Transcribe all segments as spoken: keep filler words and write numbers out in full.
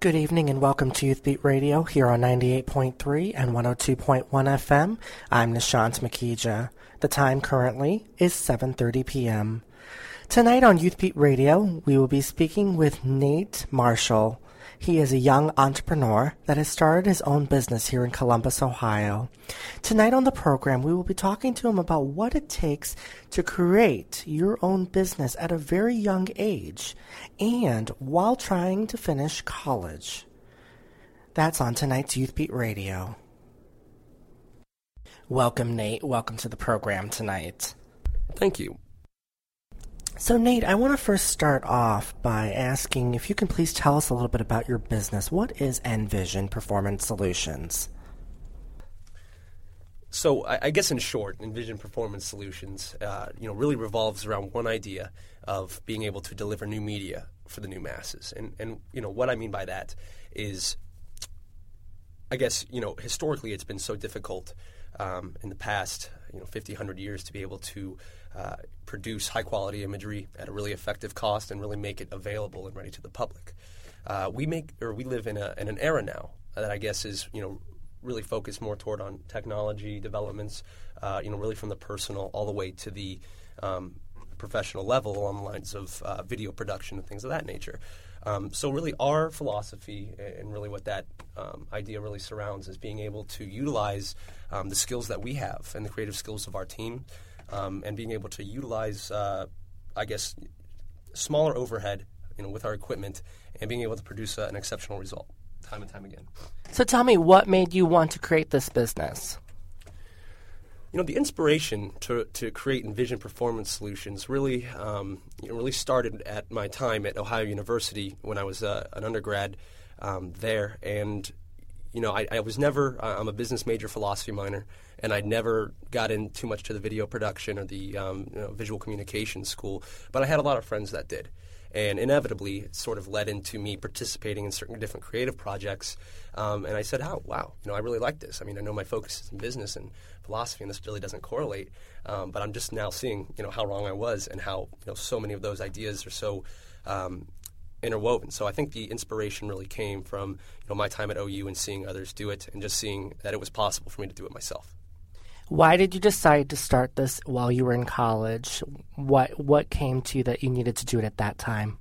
Good evening and welcome to Youth Beat Radio here on ninety-eight point three and one oh two point one F M. I'm Nishant Makija. The time currently is seven thirty p.m. Tonight on Youth Beat Radio, we will be speaking with Nate Marshall. He is a young entrepreneur that has started his own business here in Columbus, Ohio. Tonight on the program, we will be talking to him about what it takes to create your own business at a very young age and while trying to finish college. That's on tonight's Youth Beat Radio. Welcome, Nate. Welcome to the program tonight. Thank you. So, Nate, I want to first start off by asking if you can please tell us a little bit about your business. What is Envision Performance Solutions? So, I, I guess in short, Envision Performance Solutions, uh, you know, really revolves around one idea of being able to deliver new media for the new masses. And, and you know, what I mean by that is, I guess, you know, historically it's been so difficult um, in the past, you know, fifty, one hundred years to be able to uh, produce high-quality imagery at a really effective cost and really make it available and ready to the public. Uh, we make, or we live in, a, in an era now that I guess is, you know, really focused more toward on technology developments, uh, you know, really from the personal all the way to the um, professional level along the lines of uh, video production and things of that nature. Um, so really our philosophy and really what that um, idea really surrounds is being able to utilize um, the skills that we have and the creative skills of our team um, and being able to utilize, uh, I guess, smaller overhead, you know, with our equipment and being able to produce uh, an exceptional result time and time again. So tell me, what made you want to create this business? You know, the inspiration to to create Envision Performance Solutions really um, you know, really started at my time at Ohio University when I was uh, an undergrad um, there. And, you know, I, I was never, uh, I'm a business major, philosophy minor, and I never got in too much to the video production or the um, you know, visual communication school. But I had a lot of friends that did. And inevitably, it sort of led into me participating in certain different creative projects. Um, and I said, oh, wow, you know, I really like this. I mean, I know my focus is in business and philosophy, and this really doesn't correlate. Um, but I'm just now seeing, you know, how wrong I was and how, you know, so many of those ideas are so um, interwoven. So I think the inspiration really came from, you know, my time at O U and seeing others do it and just seeing that it was possible for me to do it myself. Why did you decide to start this while you were in college? What what came to you that you needed to do it at that time?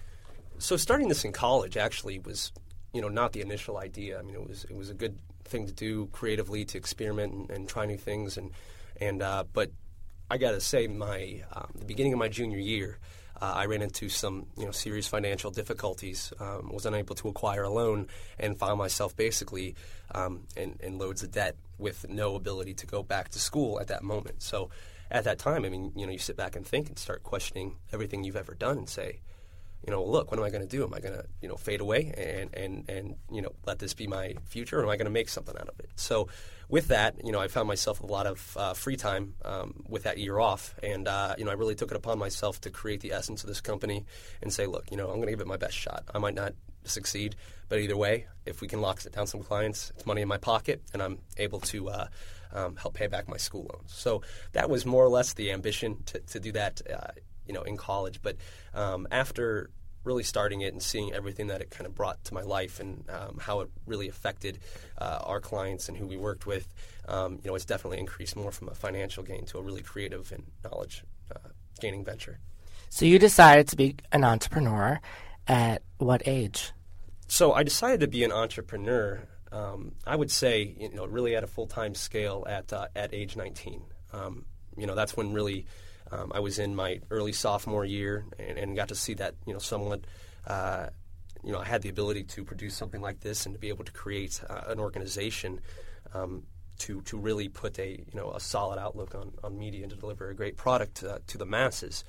So starting this in college actually was, you know, not the initial idea. I mean, it was it was a good thing to do creatively, to experiment and, and try new things. And and uh, but I got to say, my um, the beginning of my junior year, uh, I ran into some you know serious financial difficulties. Um, was unable to acquire a loan and found myself basically um, in, in loads of debt, with no ability to go back to school at that moment. So at that time, I mean, you know, you sit back and think and start questioning everything you've ever done and say, you know, well, look, what am I going to do? Am I going to, you know, fade away and, and, and, you know, let this be my future, or am I going to make something out of it? So with that, you know, I found myself a lot of uh, free time um, with that year off. And, uh, you know, I really took it upon myself to create the essence of this company and say, look, you know, I'm going to give it my best shot. I might not succeed, but either way, if we can lock down some clients, it's money in my pocket, and I'm able to uh, um, help pay back my school loans. So that was more or less the ambition to, to do that, uh, you know, in college. But um, after really starting it and seeing everything that it kind of brought to my life and um, how it really affected uh, our clients and who we worked with, um, you know, it's definitely increased more from a financial gain to a really creative and knowledge uh, gaining venture. So you decided to be an entrepreneur at what age? So I decided to be an entrepreneur, um, I would say, you know, really at a full-time scale at uh, at age nineteen. Um, you know, that's when really um, I was in my early sophomore year and, and got to see that, you know, somewhat, uh, you know, I had the ability to produce something like this and to be able to create uh, an organization um, to to really put a, you know, a solid outlook on, on media and to deliver a great product uh, to the masses.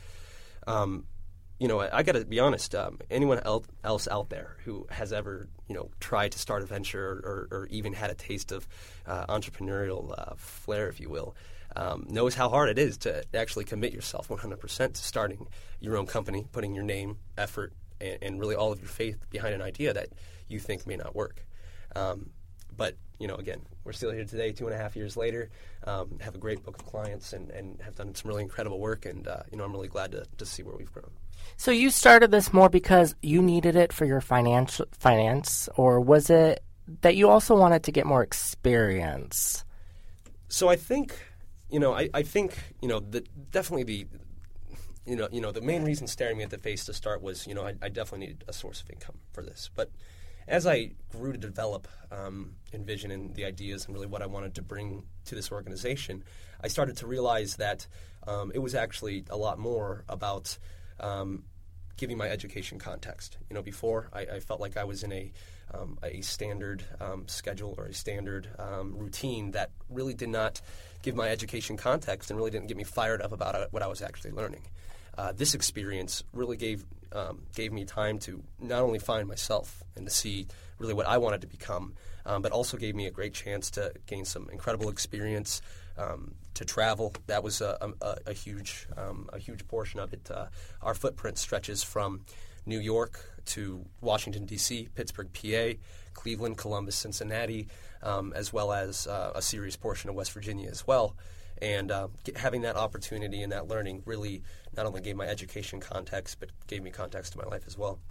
Um, You know, I, I got to be honest. Um, anyone el- else out there who has ever, you know, tried to start a venture or, or, or even had a taste of uh, entrepreneurial uh, flair, if you will, um, knows how hard it is to actually commit yourself one hundred percent to starting your own company, putting your name, effort, and, and really all of your faith behind an idea that you think may not work. Um, but you know, again, we're still here today, two and a half years later, um, have a great book of clients and, and have done some really incredible work. And, uh, you know, I'm really glad to, to see where we've grown. So you started this more because you needed it for your financial finance, or was it that you also wanted to get more experience? So I think, you know, I, I think, you know, the, definitely the, you know, you know, the main reason staring me at the face to start was, you know, I, I definitely needed a source of income for this. But as I grew to develop um, Envision and the ideas and really what I wanted to bring to this organization, I started to realize that um, it was actually a lot more about um, giving my education context. You know, before I, I felt like I was in a um, a standard um, schedule or a standard um, routine that really did not give my education context and really didn't get me fired up about uh, what I was actually learning. Uh, this experience really gave um, gave me time to not only find myself and to see really what I wanted to become, um, but also gave me a great chance to gain some incredible experience, um, to travel. That was a, a, a huge um, a huge portion of it. Uh, our footprint stretches from New York to Washington, D C, Pittsburgh, P A, Cleveland, Columbus, Cincinnati, um, as well as uh, a serious portion of West Virginia as well. And uh, get, having that opportunity and that learning really not only gave my education context, but gave me context to my life as well.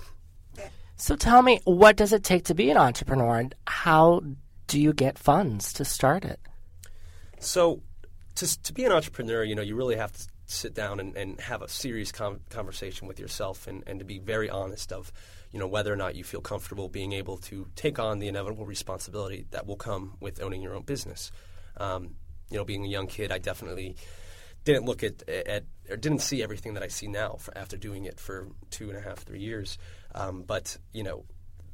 So tell me, what does it take to be an entrepreneur, and how do you get funds to start it? So to, to be an entrepreneur, you know, you really have to sit down and, and have a serious com- conversation with yourself and, and to be very honest of, you know, whether or not you feel comfortable being able to take on the inevitable responsibility that will come with owning your own business. Um, You know, being a young kid, I definitely didn't look at, at or didn't see everything that I see now for, after doing it for two and a half, three years. Um, but, you know,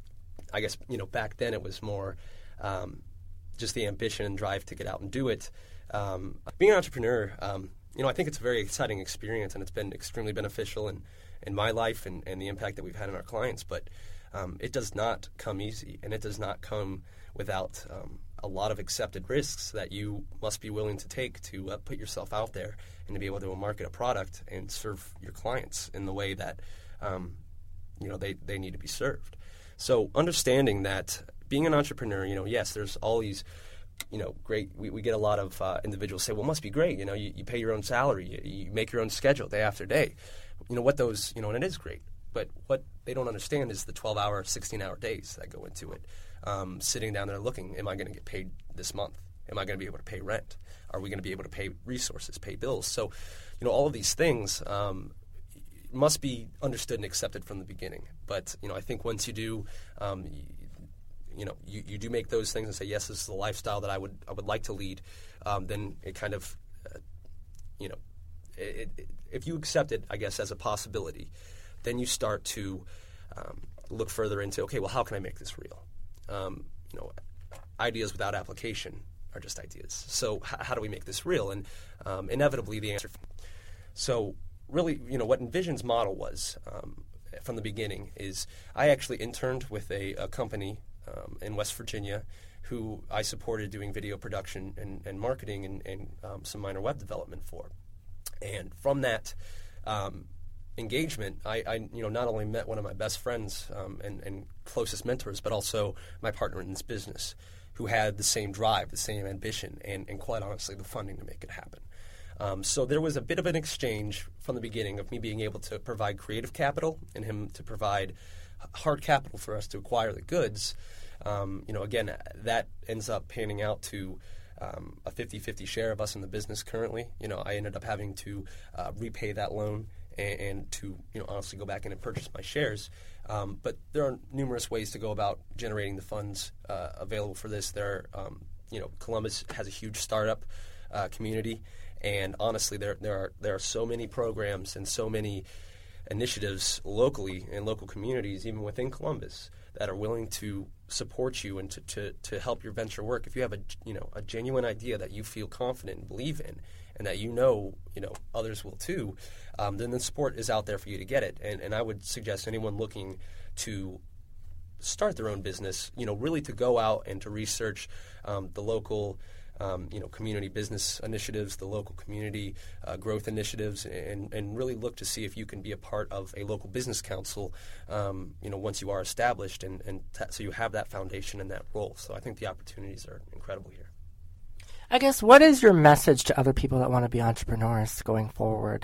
I guess, you know, back then it was more um, just the ambition and drive to get out and do it. Um, being an entrepreneur, um, you know, I think it's a very exciting experience, and it's been extremely beneficial in, in my life and, and the impact that we've had on our clients. But um, it does not come easy, and it does not come without um, a lot of accepted risks that you must be willing to take to uh, put yourself out there and to be able to market a product and serve your clients in the way that um, you know they, they need to be served. So understanding that being an entrepreneur, you know, yes, there's all these, you know, great. We, we get a lot of uh, individuals say, "Well, it must be great." You know, you, you pay your own salary, you, you make your own schedule day after day. You know what those, you know, and it is great. But what they don't understand is the twelve-hour, sixteen-hour days that go into it. Um, sitting down there looking, am I going to get paid this month? Am I going to be able to pay rent? Are we going to be able to pay resources, pay bills? So, you know, all of these things um, must be understood and accepted from the beginning. But, you know, I think once you do, um, you, you know, you, you do make those things and say, yes, this is the lifestyle that I would I would like to lead, um, then it kind of, uh, you know, it, it, if you accept it, I guess, as a possibility, then you start to um, look further into, okay, well, how can I make this real? Um, you know, ideas without application are just ideas. So h- how do we make this real? And um, inevitably the answer. So really, you know, what Envision's model was um, from the beginning is I actually interned with a, a company um, in West Virginia who I supported doing video production and, and marketing and, and um, some minor web development for. And from that um, engagement, I, I, you know, not only met one of my best friends um, and, and closest mentors, but also my partner in this business, who had the same drive, the same ambition, and, and quite honestly, the funding to make it happen. Um, so there was a bit of an exchange from the beginning of me being able to provide creative capital and him to provide hard capital for us to acquire the goods. Um, you know, again, that ends up panning out to um, a fifty-fifty share of us in the business currently. You know, I ended up having to uh, repay that loan and, and to, you know, honestly go back in and purchase my shares. Um, but there are numerous ways to go about generating the funds uh, available for this. There, are, um, you know, Columbus has a huge startup uh, community, and honestly, there there are there are so many programs and so many initiatives locally in local communities, even within Columbus, that are willing to support you and to, to, to help your venture work. If you have a you know a genuine idea that you feel confident and believe in, and that you know you know others will too, um, then the support is out there for you to get it. And and I would suggest anyone looking to start their own business, you know, really to go out and to research um, the local um, you know, community business initiatives, the local community uh, growth initiatives, and, and really look to see if you can be a part of a local business council, um, you know, once you are established, and, and t- so you have that foundation and that role. So I think the opportunities are incredible here. I guess, what is your message to other people that want to be entrepreneurs going forward?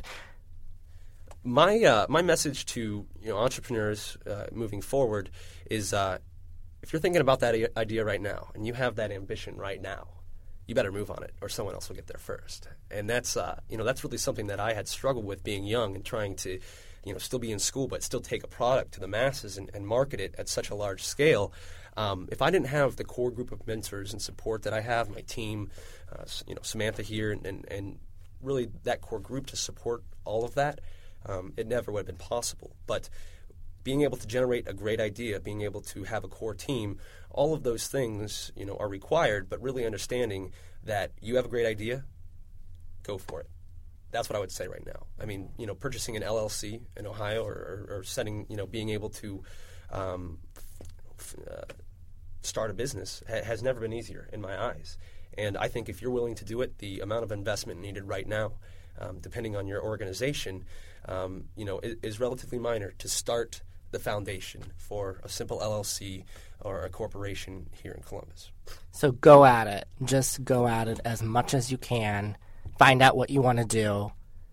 My uh, my message to you know entrepreneurs uh, moving forward is uh, if you're thinking about that I- idea right now and you have that ambition right now, you better move on it, or someone else will get there first. And that's uh, you know that's really something that I had struggled with being young and trying to you know still be in school but still take a product to the masses and, and market it at such a large scale. Um, if I didn't have the core group of mentors and support that I have, my team, uh, you know Samantha here, and, and, and really that core group to support all of that, Um, it never would have been possible. But being able to generate a great idea, being able to have a core team, all of those things, you know, are required. But really understanding that you have a great idea, go for it. That's what I would say right now. I mean, you know, purchasing an L L C in Ohio, or, or, or setting, you know, being able to um, f- uh, start a business ha- has never been easier in my eyes. And I think if you're willing to do it, the amount of investment needed right now, um, depending on your organization, Um, you know, is, is relatively minor to start the foundation for a simple L L C or a corporation here in Columbus. So go at it. Just go at it as much as you can. Find out what you want to do,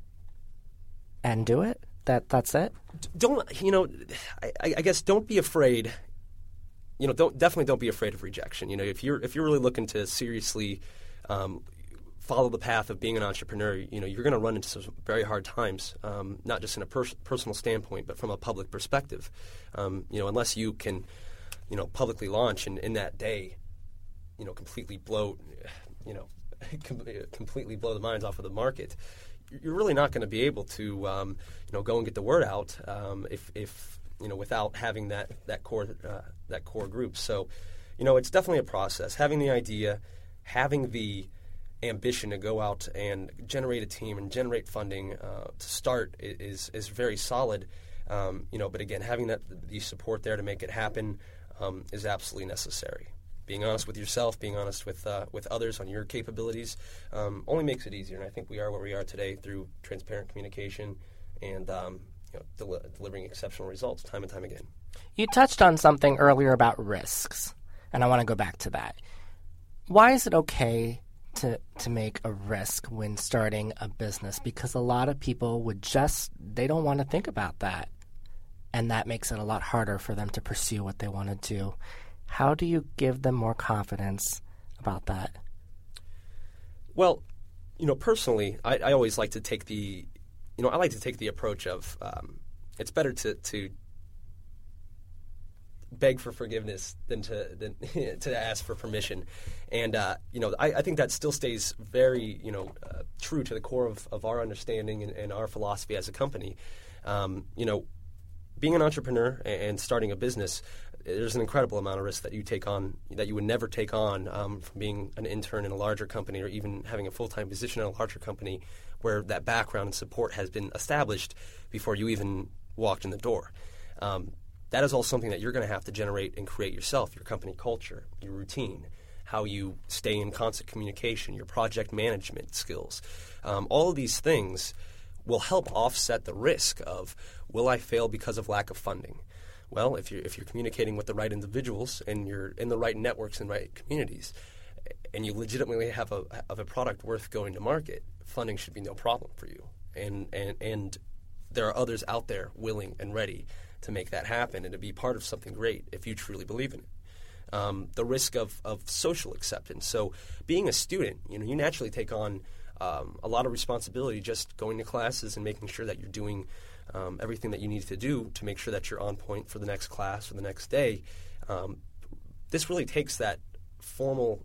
and do it. That that's it. Don't you know? I, I guess don't be afraid. You know, don't definitely don't be afraid of rejection. You know, if you're if you're really looking to seriously Um, follow the path of being an entrepreneur, you know, you're going to run into some very hard times, um, not just in a pers- personal standpoint, but from a public perspective. Um, you know, unless you can, you know, publicly launch and in that day, you know, completely blow, you know, com- completely blow the minds off of the market, you're really not going to be able to, um, you know, go and get the word out um, if, if, you know, without having that that core uh, that core group. So, you know, it's definitely a process. Having the idea, having the ambition to go out and generate a team and generate funding uh, to start is is very solid, um, you know. But again, having that the support there to make it happen um, is absolutely necessary. Being honest with yourself, being honest with uh, with others on your capabilities, um, only makes it easier. And I think we are where we are today through transparent communication and um, you know, del- delivering exceptional results time and time again. You touched on something earlier about risks, and I want to go back to that. Why is it okay to to make a risk when starting a business? Because a lot of people would just, they don't want to think about that. And that makes it a lot harder for them to pursue what they want to do. How do you give them more confidence about that? Well, you know, personally, I, I always like to take the, you know, I like to take the approach of um, it's better to, to beg for forgiveness than to than to ask for permission, and uh, you know I, I think that still stays very you know uh, true to the core of, of our understanding and, and our philosophy as a company. Um, you know, being an entrepreneur and starting a business, there's an incredible amount of risk that you take on that you would never take on um, from being an intern in a larger company or even having a full-time position in a larger company where that background and support has been established before you even walked in the door. Um, That is all something that you're going to have to generate and create yourself, your company culture, your routine, how you stay in constant communication, your project management skills. Um, all of these things will help offset the risk of, will I fail because of lack of funding? Well, if you're, if you're communicating with the right individuals and you're in the right networks and right communities, and you legitimately have a, have a product worth going to market, funding should be no problem for you. And, and, and there are others out there willing and ready to make that happen and to be part of something great if you truly believe in it. Um, the risk of, of social acceptance. So being a student, you know, you naturally take on um, a lot of responsibility just going to classes and making sure that you're doing um, everything that you need to do to make sure that you're on point for the next class or the next day. Um, this really takes that formal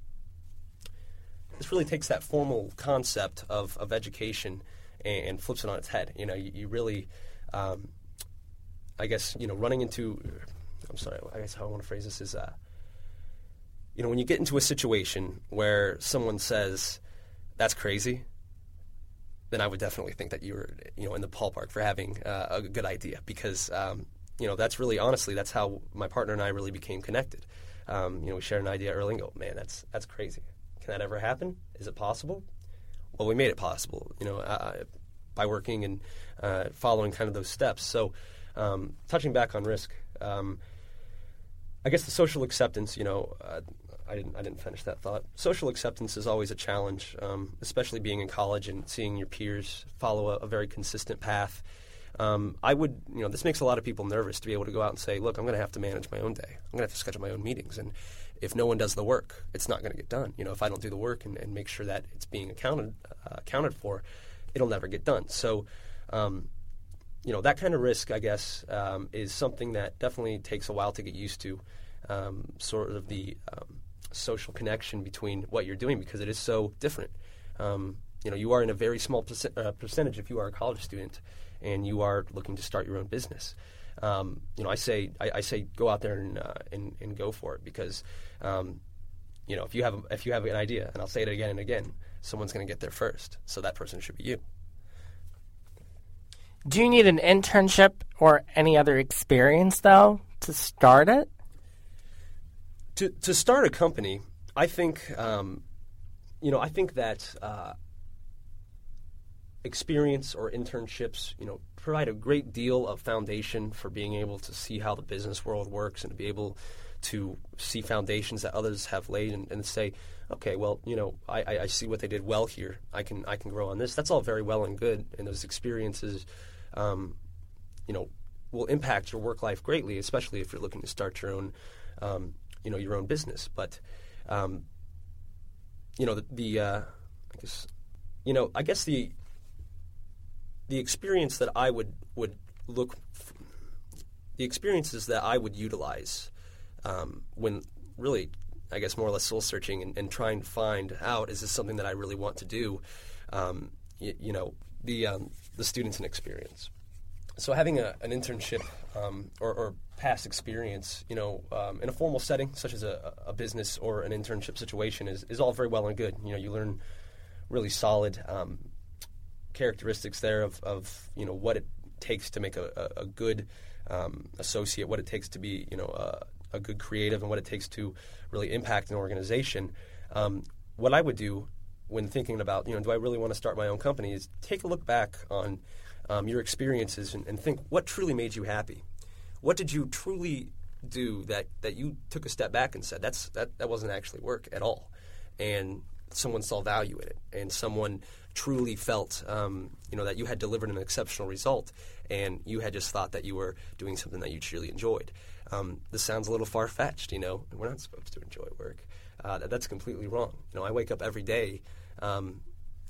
this really takes that formal concept of, of education and, and flips it on its head. You know, you, you really um, I guess, you know, running into, I'm sorry, I guess how I want to phrase this is, uh, you know, when you get into a situation where someone says, that's crazy, then I would definitely think that you were, you know, in the ballpark for having uh, a good idea because, um, you know, that's really, honestly, that's how my partner and I really became connected. Um, you know, we shared an idea early and go, man, that's that's crazy. can that ever happen? Is it possible? Well, we made it possible, you know, uh, by working and uh, following kind of those steps. So um, touching back on risk, um, I guess the social acceptance, you know, uh, I didn't I didn't finish that thought. Social acceptance is always a challenge, um, especially being in college and seeing your peers follow a, a very consistent path. Um, I would, you know, this makes a lot of people nervous to be able to go out and say, look, I'm going to have to manage my own day. I'm going to have to schedule my own meetings. And if no one does the work, it's not going to get done. You know, if I don't do the work and, and make sure that it's being accounted uh, accounted for, it'll never get done. So, um, you know, that kind of risk, I guess, um, is something that definitely takes a while to get used to, um, sort of the um, social connection between what you're doing, because it is so different. Um, you know, you are in a very small perc- uh, percentage if you are a college student and you are looking to start your own business. Um, you know, I say I, I say go out there and, uh, and and go for it, because um, you know, if you have a, if you have an idea, and I'll say it again and again, someone's going to get there first. So that person should be you. Do you need an internship or any other experience though to start it? To to start a company, I think um, you know I think that uh, experience or internships, you know, provide a great deal of foundation for being able to see how the business world works and to be able to see foundations that others have laid and, and say, okay, well, you know, I, I see what they did well here. I can I can grow on this. That's all very well and good, and those experiences, um, you know, will impact your work life greatly, especially if you're looking to start your own, um, you know, your own business. But, um, you know, the, the uh, I guess, you know, I guess the the experience that I would would look, f- the experiences that I would utilize um, when really, I guess, more or less soul searching and, and trying to find out, is this something that I really want to do? Um, you, you know, the um, the students and experience. So having a, an internship um, or, or past experience, you know, um, in a formal setting such as a, a business or an internship situation is, is all very well and good. You know, you learn really solid um, characteristics there of, of, you know, what it takes to make a, a, a good um, associate, what it takes to be, you know, a, a good creative, and what it takes to really impact an organization. Um, what I would do when thinking about, you know, do I really want to start my own company, is take a look back on um, your experiences and, and think, what truly made you happy? What did you truly do that, that you took a step back and said, that's that, that wasn't actually work at all? And someone saw value in it, and someone truly felt, um, you know, that you had delivered an exceptional result, and you had just thought that you were doing something that you truly enjoyed. Um, this sounds a little far-fetched, you know. We're not supposed to enjoy work. Uh, that, that's completely wrong. You know, I wake up every day um,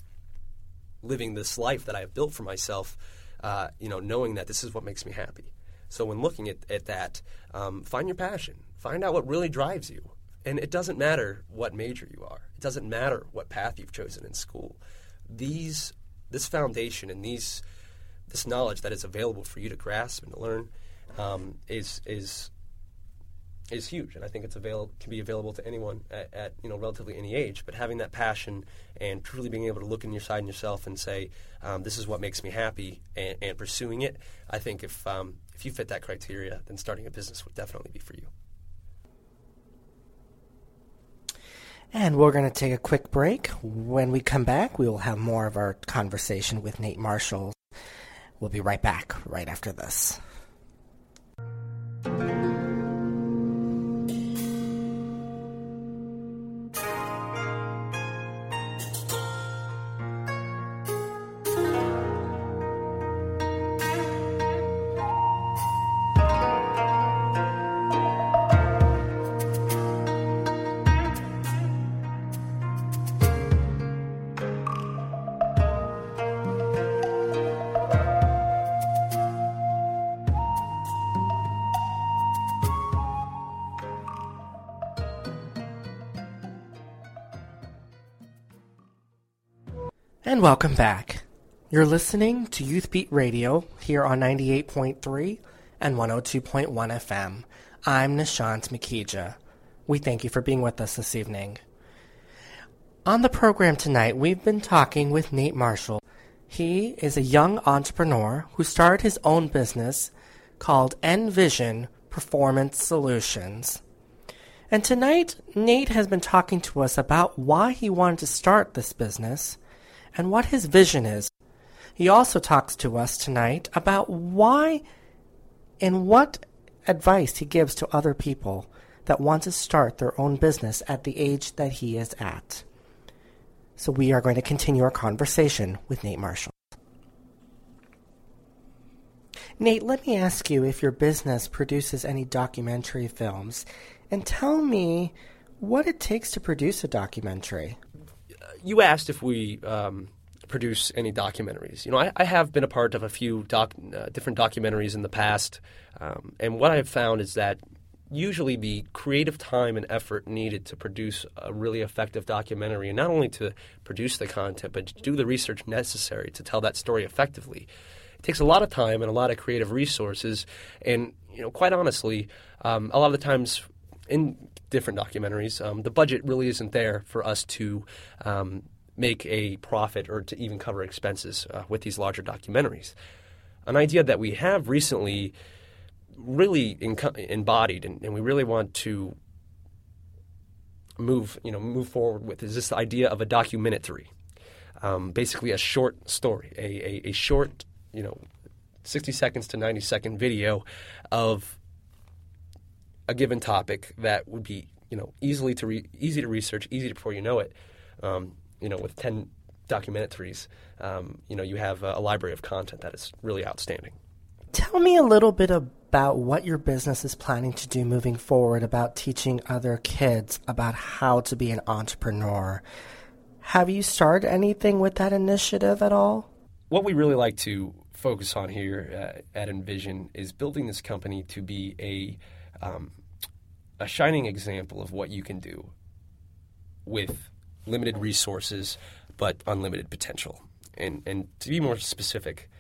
living this life that I have built for myself, uh, you know, knowing that this is what makes me happy. So when looking at, at that, um, find your passion. Find out what really drives you. And it doesn't matter what major you are. It doesn't matter what path you've chosen in school. These, this foundation and these, this knowledge that is available for you to grasp and to learn um, is is is huge. And I think it's available, can be available to anyone at, at you know relatively any age. But having that passion and truly being able to look in your side in yourself and say, um, this is what makes me happy, and, and pursuing it, I think if um, if you fit that criteria, then starting a business would definitely be for you. And we're going to take a quick break. When we come back, we will have more of our conversation with Nate Marshall. We'll be right back right after this. And welcome back. You're listening to Youth Beat Radio here on ninety-eight point three and one oh two point one F M. I'm Nishant Makija. We thank you for being with us this evening. On the program tonight, we've been talking with Nate Marshall. He is a young entrepreneur who started his own business called Envision Performance Solutions. And tonight, Nate has been talking to us about why he wanted to start this business and what his vision is. He also talks to us tonight about why and what advice he gives to other people that want to start their own business at the age that he is at. So we are going to continue our conversation with Nate Marshall. Nate, let me ask you if your business produces any documentary films, and tell me what it takes to produce a documentary. You asked if we um, produce any documentaries. You know, I, I have been a part of a few doc, uh, different documentaries in the past, um, and what I have found is that usually the creative time and effort needed to produce a really effective documentary, and not only to produce the content, but to do the research necessary to tell that story effectively, it takes a lot of time and a lot of creative resources. And, you know, quite honestly, um, a lot of the times in different documentaries, um, the budget really isn't there for us to um, make a profit or to even cover expenses uh, with these larger documentaries. An idea that we have recently really inco- embodied and, and we really want to move, you know, move forward with is this idea of a documentary, um, basically a short story, a, a, a short, you know, sixty seconds to ninety second video of a given topic that would be, you know, easily to re- easy to research, easy to, before you know it. Um, you know, with ten documentaries, um, you know, you have a, a library of content that is really outstanding. Tell me a little bit about what your business is planning to do moving forward about teaching other kids about how to be an entrepreneur. Have you started anything with that initiative at all? What we really like to focus on here uh, at Envision is building this company to be a um, a shining example of what you can do with limited resources but unlimited potential. And and to be more specific,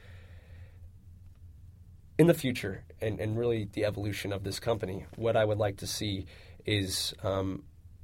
in the future and, and really the evolution of this company, what I would like to see is um,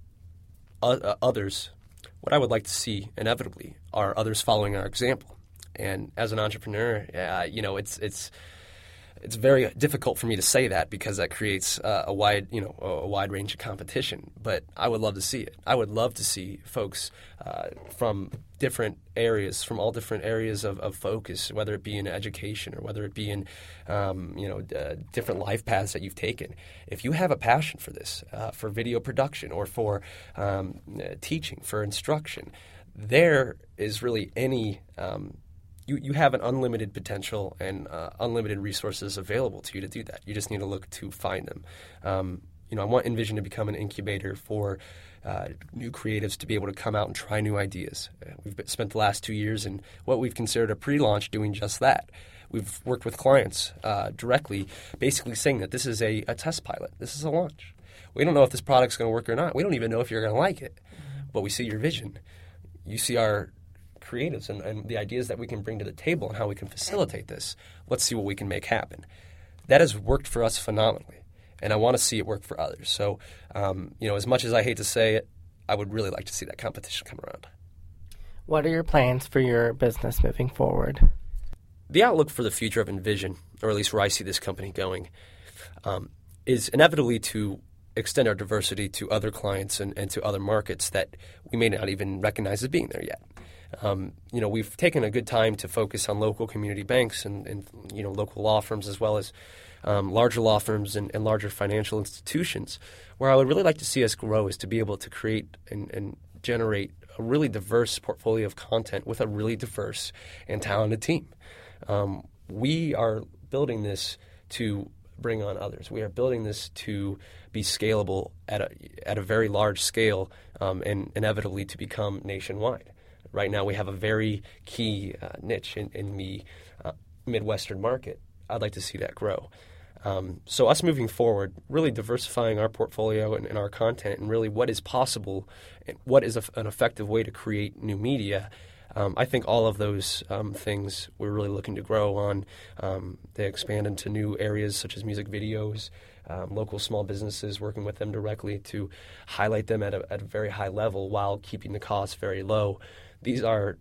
uh, others, what I would like to see inevitably are others following our example. And as an entrepreneur, uh, you know, it's it's it's very difficult for me to say that because that creates uh, a wide, you know, a wide range of competition. But I would love to see it. I would love to see folks uh, from different areas, from all different areas of, of focus, whether it be in education or whether it be in, um, you know, uh, different life paths that you've taken. If you have a passion for this, uh, for video production or for um, uh, teaching, for instruction, there is really any um, You, you have an unlimited potential and uh, unlimited resources available to you to do that. You just need to look to find them. Um, you know, I want Envision to become an incubator for uh, new creatives to be able to come out and try new ideas. Uh, we've been, spent the last two years in what we've considered a pre-launch doing just that. We've worked with clients uh, directly, basically saying that this is a, a test pilot. This is a launch. We don't know if this product's going to work or not. We don't even know if you're going to like it. But we see your vision. You see our creatives and, and the ideas that we can bring to the table and how we can facilitate this. Let's see what we can make happen. That has worked for us phenomenally, and I want to see it work for others. So, um, you know, as much as I hate to say it, I would really like to see that competition come around. What are your plans for your business moving forward? The outlook for the future of Envision, or at least where I see this company going, um, is inevitably to extend our diversity to other clients and, and to other markets that we may not even recognize as being there yet. Um, you know, we've taken a good time to focus on local community banks and, and you know, local law firms as well as um, larger law firms and, and larger financial institutions. Where I would really like to see us grow is to be able to create and, and generate a really diverse portfolio of content with a really diverse and talented team. Um, we are building this to bring on others. We are building this to be scalable at a, at a very large scale um, and inevitably to become nationwide. Right now, we have a very key uh, niche in, in the uh, Midwestern market. I'd like to see that grow. Um, so us moving forward, really diversifying our portfolio and, and our content and really what is possible and what is a, an effective way to create new media, um, I think all of those um, things we're really looking to grow on. Um, they expand into new areas such as music videos, Um, local small businesses, working with them directly to highlight them at a, at a very high level while keeping the costs very low. These are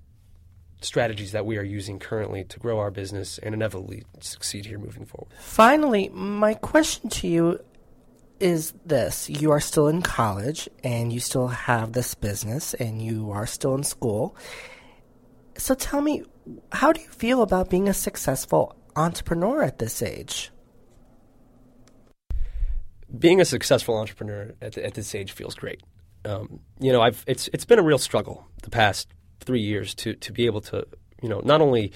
strategies that we are using currently to grow our business and inevitably succeed here moving forward. Finally, my question to you is this. You are still in college, and you still have this business, and you are still in school. So tell me, how do you feel about being a successful entrepreneur at this age? Being a successful entrepreneur at, the, at this age feels great. Um, you know, I've it's it's been a real struggle the past three years to to be able to, you know, not only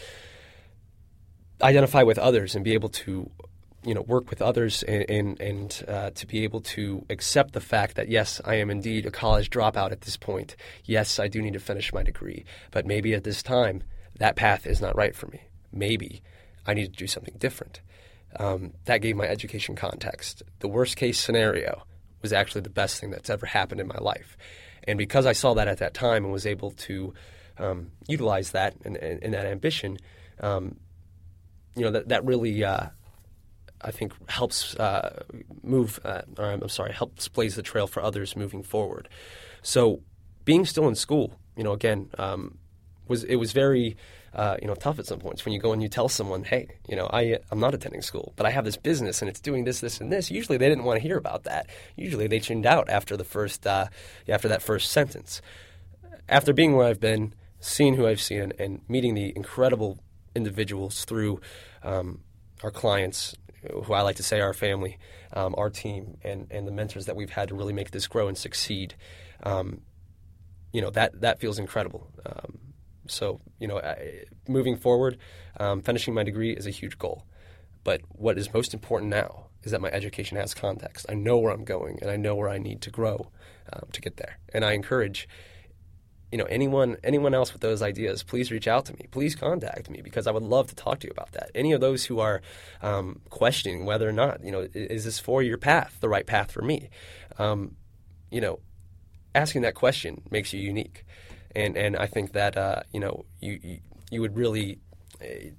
identify with others and be able to, you know, work with others and and, and uh, to be able to accept the fact that, yes, I am indeed a college dropout at this point. Yes, I do need to finish my degree, but maybe at this time that path is not right for me. Maybe I need to do something different. Um, that gave my education context. The worst case scenario was actually the best thing that's ever happened in my life. And because I saw that at that time and was able to um, utilize that and, and, and that ambition, um, you know, that, that really, uh, I think, helps uh, move, uh, or I'm sorry, helps blaze the trail for others moving forward. So being still in school, you know, again, um, was it was very, uh, you know, tough at some points when you go and you tell someone, hey, you know, I, I'm not attending school, but I have this business and it's doing this, this, and this. Usually they didn't want to hear about that. Usually they tuned out after the first, uh, after that first sentence. After being where I've been, seeing who I've seen, and meeting the incredible individuals through um, our clients, who I like to say our family, um, our team, and, and the mentors that we've had to really make this grow and succeed, um, you know, that, that feels incredible. Um, So, you know, I, moving forward, um, finishing my degree is a huge goal. But what is most important now is that my education has context. I know where I'm going, and I know where I need to grow um, to get there. And I encourage, you know, anyone anyone else with those ideas, please reach out to me. Please contact me, because I would love to talk to you about that. Any of those who are um, questioning whether or not, you know, is this four-year path the right path for me? Um, you know, asking that question makes you unique. And and I think that uh, you know you, you you would really uh,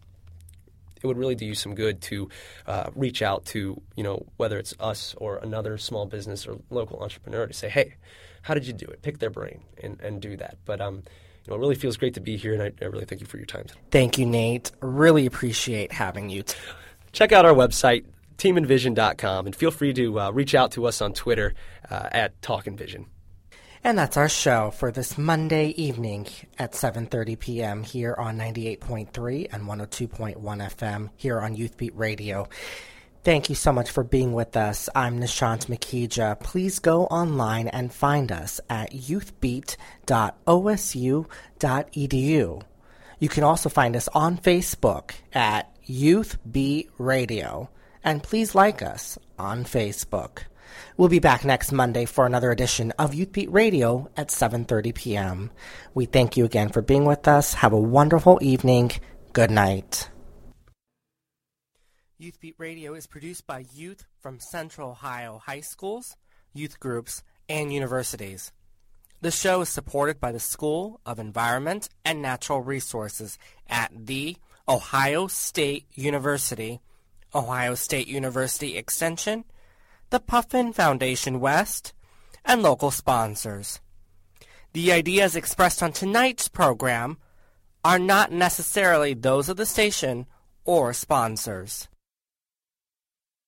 it would really do you some good to uh, reach out to, you know, whether it's us or another small business or local entrepreneur, to say, hey, how did you do it? Pick their brain and, and do that. But um, you know, it really feels great to be here, and I, I really thank you for your time today. Thank you, Nate. Really appreciate having you. Check out our website, team envision dot com, and feel free to uh, reach out to us on Twitter uh, at Talk Envision. And that's our show for this Monday evening at seven thirty p.m. here on ninety-eight point three and one oh two point one F M here on YouthBeat Radio. Thank you so much for being with us. I'm Nishant Makija. Please go online and find us at youth beat dot o s u dot e d u. You can also find us on Facebook at YouthBeat Radio. And please like us on Facebook. We'll be back next Monday for another edition of YouthBeat Radio at seven thirty p.m. We thank you again for being with us. Have a wonderful evening. Good night. YouthBeat Radio is produced by youth from Central Ohio high schools, youth groups, and universities. The show is supported by the School of Environment and Natural Resources at The Ohio State University, Ohio State University Extension, the Puffin Foundation West, and local sponsors. The ideas expressed on tonight's program are not necessarily those of the station or sponsors.